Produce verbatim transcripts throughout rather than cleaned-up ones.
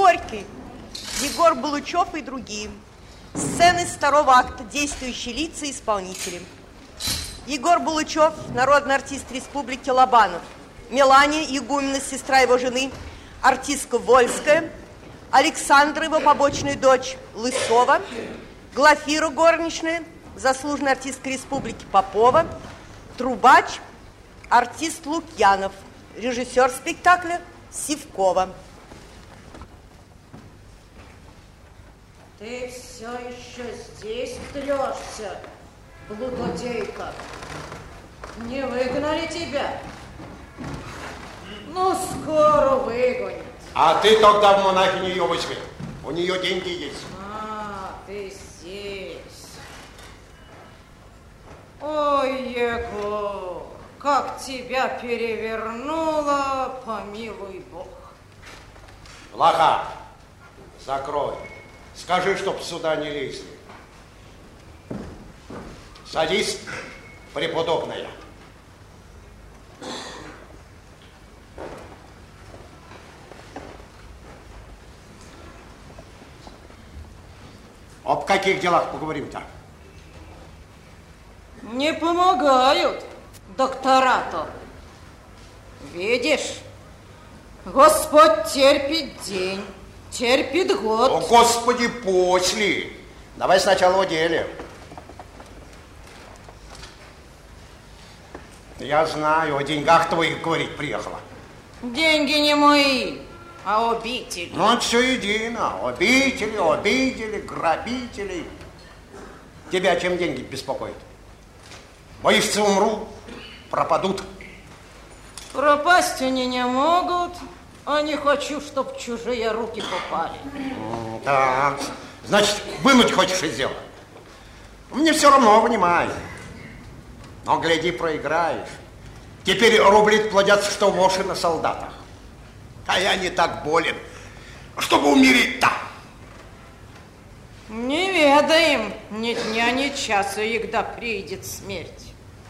Горький, Егор Булычев и другие. Сцены с второго акта. Действующие лица и исполнители. Егор Булычев, народный артист Республики Лобанов. Мелания Игумина, сестра его жены, артистка Вольская. Александра, его побочная дочь, Лысова. Глафира, горничная, заслуженная артистка Республики Попова. Трубач, артист Лукьянов. Режиссер спектакля Сивкова. Ты все еще здесь трешься, блудодейка. Не выгнали тебя? Ну, скоро выгонят. А ты тогда в монахини ее возьми. У нее деньги есть. А, ты здесь. Ой, Егор, как тебя перевернуло, помилуй Бог. Блоха, закрой. Скажи, чтоб сюда не лезли. Садись, преподобная. Об каких делах поговорим-то? Не помогают доктора-то. Видишь, Господь терпит день, терпит год. О, Господи, после. Давай сначала о деле. Я знаю, о деньгах твоих говорить приехала. Деньги не мои, а обители. Ну, это все едино. Обители, обидели, грабители. Тебя чем деньги беспокоят? Боишься, умру, пропадут. Пропасть они не могут, а не хочу, чтоб в чужие руки попали. Так, значит, вынуть хочешь из дела? Мне все равно, понимаю. Но, гляди, проиграешь. Теперь рубли плодятся, что воши на солдатах. А я не так болен, чтобы умереть-то. Не ведаем ни дня, ни часа, и когда придет смерть.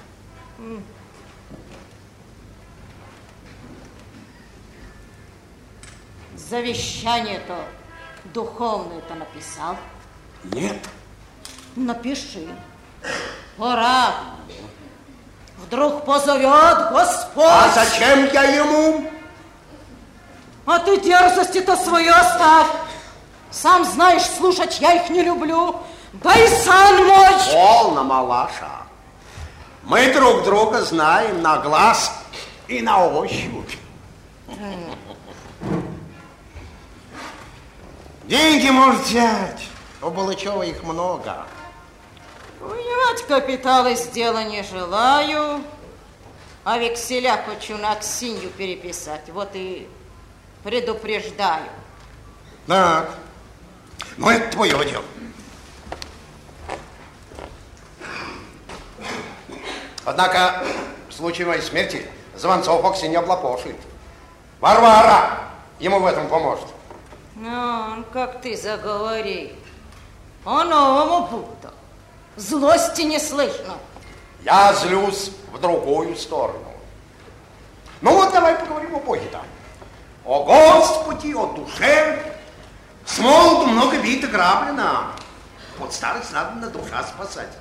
Завещание-то духовное-то написал? Нет. Напиши. Пора. Вдруг позовет Господь. А зачем я ему? А ты дерзости-то свою оставь. Сам знаешь, слушать я их не люблю. Да и сан мой. Полно, малаша. Мы друг друга знаем на глаз и на ощупь. Деньги может взять. У Булычева их много. Унимать капитал из дела не желаю, а векселя хочу на Аксинью переписать. Вот и предупреждаю. Так, ну это твое дело. Однако в случае моей смерти Звонцов Окси не облапошит. Варвара ему в этом поможет. Ну, как ты заговори. По-новому будто. Злости не слышно. Я злюсь в другую сторону. Ну вот давай поговорим о Боге-то. О Господи, о душе. С молоду много бито граблено. Вот старость надо на душа спасать.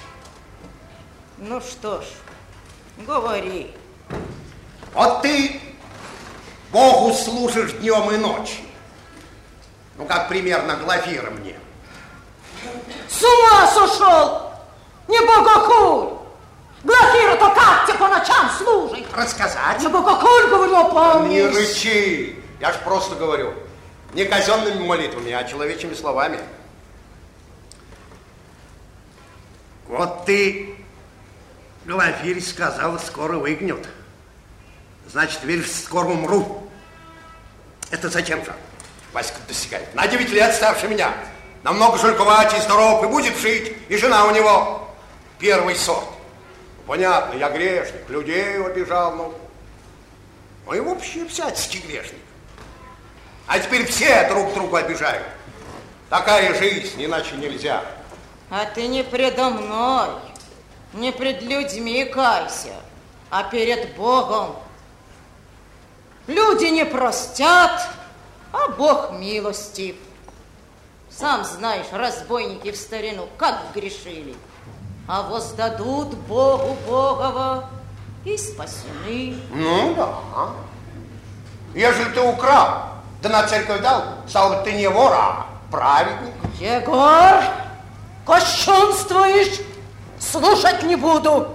Ну что ж, говори. Вот ты Богу служишь днем и ночью. Ну, как примерно Глафира мне. С ума сошел! Не богохуль! Глафира-то как тебе по ночам служит? Рассказать? Не богохуль, говорю, помнишь? Не рычи! Я ж просто говорю. Не казенными молитвами, а человечьими словами. Вот ты, Глафире, сказал, скоро выгнет. Значит, веришь, скоро умру. Это зачем же? Васька достигает. На девять лет старше меня. Намного жульковатей, здоров, и будет жить. И жена у него первый сорт. Понятно, я грешник, людей обижал, ну. Ну и вообще всяческий грешник. А теперь все друг друга обижают. Такая жизнь, иначе нельзя. А ты не предо мной, не пред людьми кайся, а перед Богом. Люди не простят, А Бог милостив. Сам знаешь, разбойники в старину как грешили. А воздадут Богу Богова и спасены. Ну да. Ежели ты украл, да на церковь дал, стало быть, ты не вор, а праведник. Егор, кощунствуешь, слушать не буду.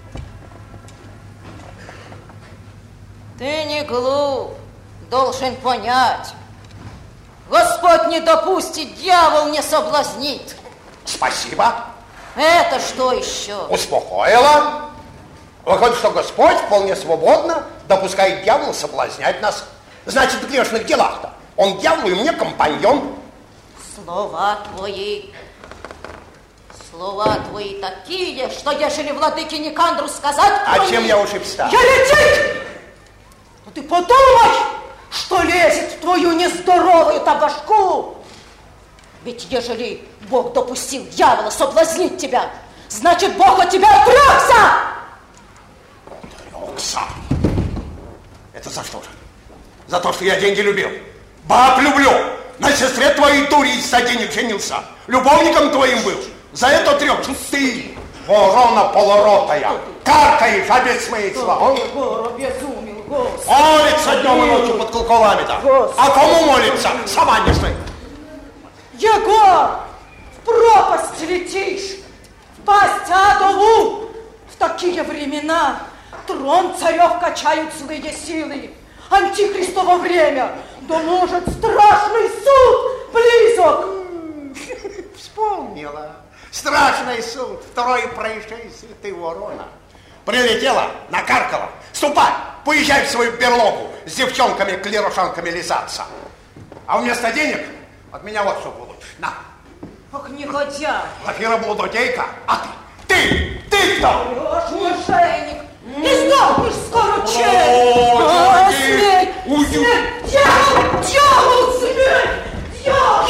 Ты не глуп, должен понять. Господь не допустит, дьявол не соблазнит. Спасибо. Это что еще? Успокоила. Выходит, что Господь вполне свободно допускает дьявола соблазнять нас. Значит, в грешных делах-то он дьяволу и мне компаньон. Слова твои, слова твои такие, что ежели владыке Никандру сказать... А кроме... чем я ушиб-ста? Я летит! Ну ты подумай, что лезет в твою нездоровую-то башку. Ведь ежели Бог допустил дьявола соблазнить тебя, значит, Бог от тебя отрекся! Отрекся? Это за что же? За то, что я деньги любил. Баб люблю. На сестре твоей дури из-за денег женился. Любовником твоим был. За это отрекся ты, ворона полоротая. Каркаешь, а без смысла. Егор, обезумел, Господи. Молится днем и ночью под колоколами-то. А кому молится? Сама не знает. Егор, в пропасть летишь, в пасть адову. В такие времена трон царев качают злые силы. Антихристово время, да может страшный суд близок. Вспомнила. Страшный суд, второе происшествие, ты ворона. Прилетела, накаркала. Ступай, поезжай в свою берлогу с девчонками-клерошанками лизаться. А вместо денег от меня вот что получишь. На. Ах, негодяй. Глафира Блудодейка, а ты, ты, ты кто? Врешь, мошенник. И сдохнешь скоро, чей. О, А, смерть, уйди. смерть, дьявол, дьявол, смерть, дьявол.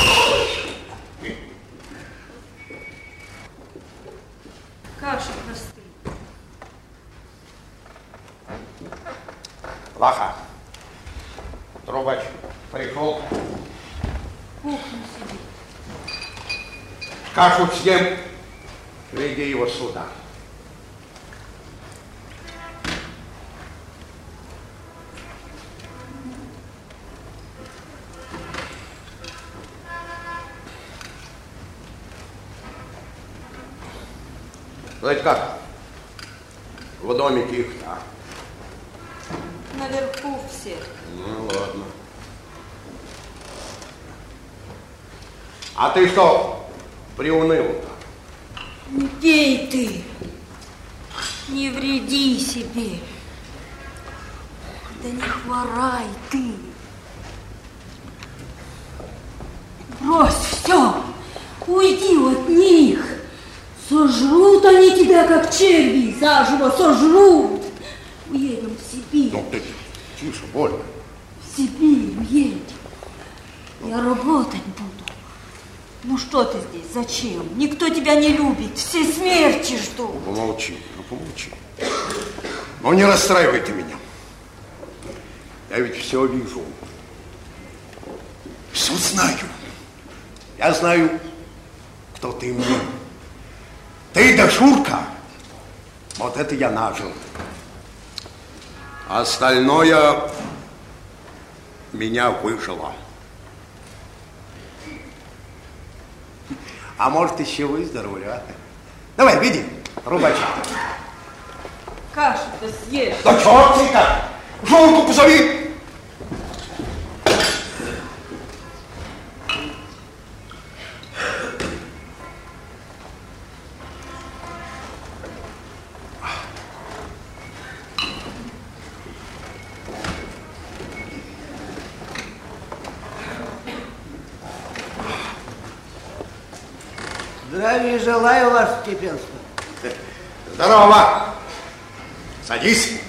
Каша простые. Лаха, трубач пришел. Кухню сидит. Кашу съем, веди его сюда. Знаете как? В доме тихо, а? Наверху все. Ну, ладно. А ты что, приуныл-то? Не пей ты. Не вреди себе. Да не хворай ты. Брось все. Уйди от них. Сожрут они тебя, как черви, заживо сожрут. Уедем в Сибирь. Ну ты, тише, больно. В Сибирь уедем. Я работать буду. Ну что ты здесь, зачем? Никто тебя не любит, все смерти ждут. Ну, помолчи, ну помолчи. Ну не расстраивай ты меня. Я ведь все вижу. Все знаю. Я знаю, кто ты мне. Ты да Шурка. Вот это я нажил. Остальное меня выжило. А может, еще выздоровлю, а? Давай, веди, рубача. Кашу-то съешь. Да черт ты как! Жонку позови! Здравия желаю, ваше степенство. Здорово! Садись.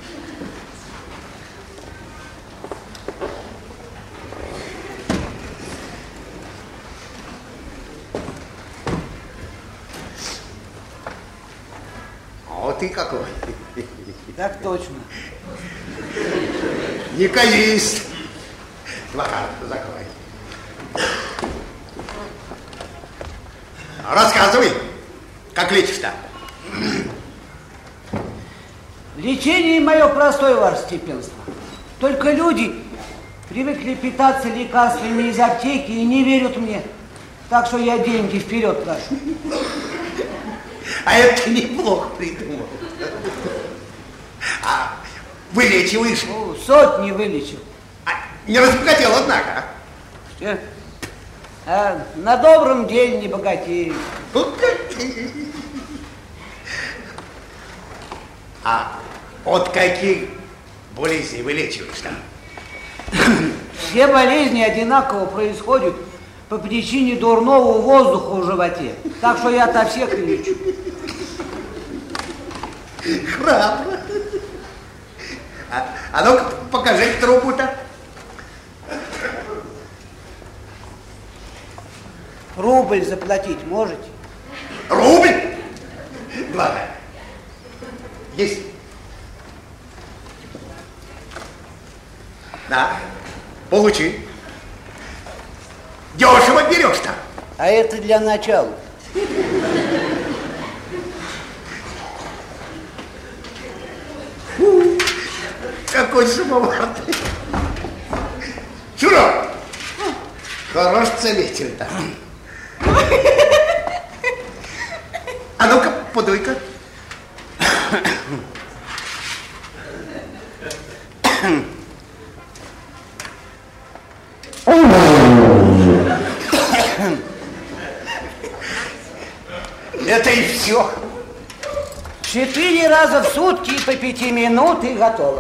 Вот ты какой. Так точно. Не каись. Ладно, закрой. Рассказывай, как лечишь-то? Лечение мое простое, ваше степенство. Только люди привыкли питаться лекарствами из аптеки и не верят мне. Так что я деньги вперед прошу. А это неплохо придумал. А вылечиваешь? Ну, сотни вылечил. А, не разбогател, однако. Что? А на добром деле не богатею. А от каких болезней вылечиваешь-то? Все болезни одинаково происходят по причине дурного воздуха в животе. Так что я от всех и лечу. Храбро. А, а ну-ка, покажи трубу-то. Рубль заплатить можете? Рубль? Ладно. Есть. Да. Получи. Дешево берешь-то. А это для начала. Фу, какой самовар. Чурок. Хорош целитель-то. А ну-ка, подуй-ка. Это и все. Четыре раза в сутки по пяти минут и готово.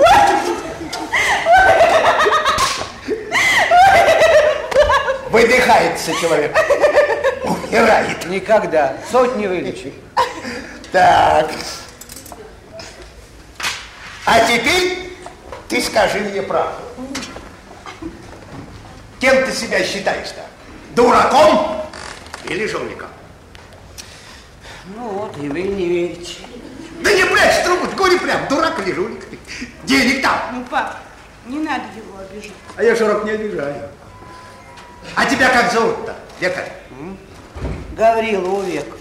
Выдыхается человек. Умирает. Никогда. Сотни вылечу. Так. А теперь ты скажи мне правду. Кем ты себя считаешь-то? Дураком или жуликом? Ну вот, и вы не верите. Да не прячь трубу, говори прям, дурак или жулик. Денег там. Ну, пап, не надо его обижать. А я, Шурок, не обижаю. А тебя как зовут-то, декарь? Гаврила Увеков.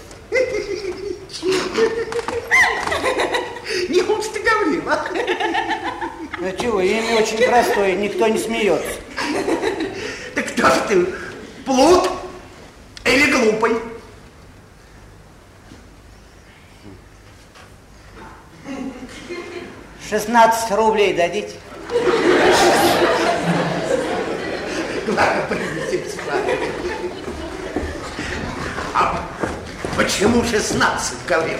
Неужто ты Гаврила? Ну чего, имя очень простое, никто не смеется. Так кто же ты, плут или глупый? шестнадцать рублей дадите? Ладно, принеси бесплатно. А почему шестнадцать, Гаврил?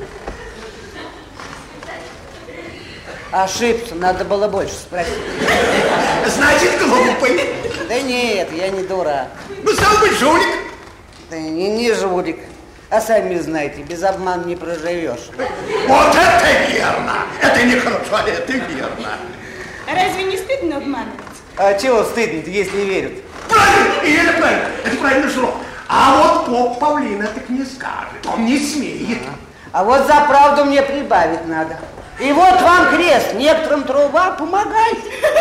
Ошибся, надо было больше спросить. Значит, глупый. Да нет, я не дурак. Ну, стал быть, жулик. Да не, не жулик. А сами знаете, без обмана не проживешь. Вот это верно. Это не хорошо, а это верно. Разве не стыдно обманывать? А чего стыдно, если верят? Правильно, и это правильно. Это правильно, Шурок. А вот поп Павлина так не скажет. Он не смеет. А, а вот за правду мне прибавить надо. И вот вам крест. Некоторым труба помогает.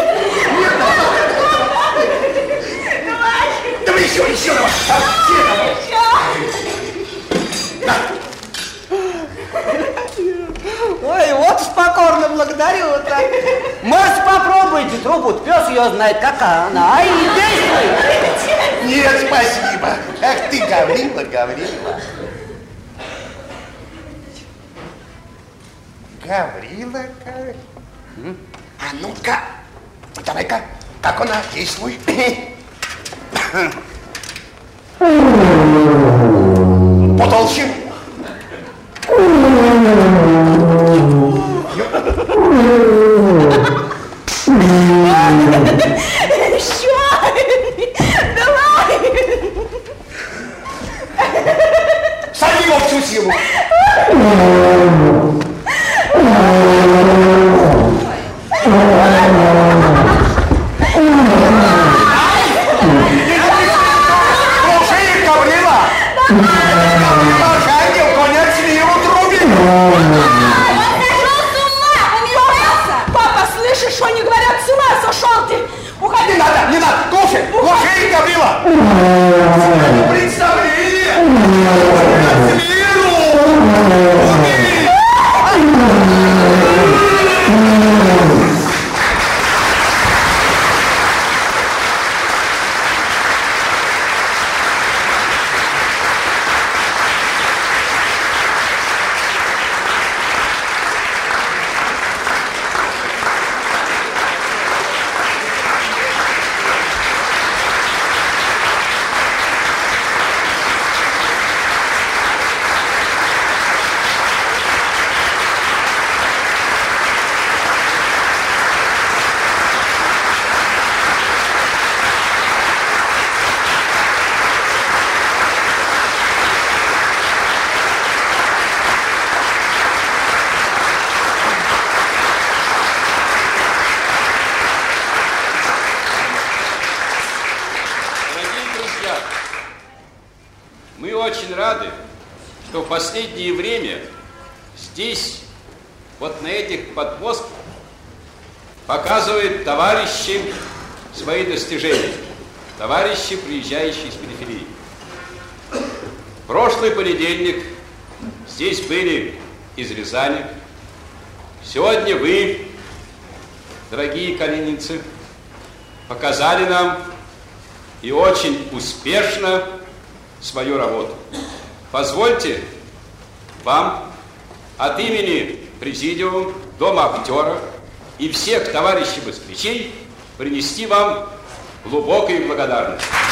Давай еще, еще давай. Ой, вот покорно благодарю. Так. Может, попробуйте трубу, пес ее знает, какая она. Ай, действуй. Нет, спасибо. Ах ты, Гаврила, Гаврила. Гаврила, Гаврила. А ну-ка, давай-ка, как она, действуй. Потолще. Еще! Давай! Сади его всю силу. Слушай, Гаврила! Ангел, конец миру трубит! Папа, слышишь, что они говорят? С ума сошел ты! Уходи! Не надо, не надо! Представление! С миру! Убери! В последнее время здесь, вот на этих подмостках, показывают товарищи свои достижения, товарищи, приезжающие из периферии. Прошлый понедельник здесь были из Рязани. Сегодня вы, дорогие калининцы, показали нам и очень успешно свою работу. Позвольте вам от имени Президиума, Дома актера и всех товарищей москвичей принести вам глубокую благодарность.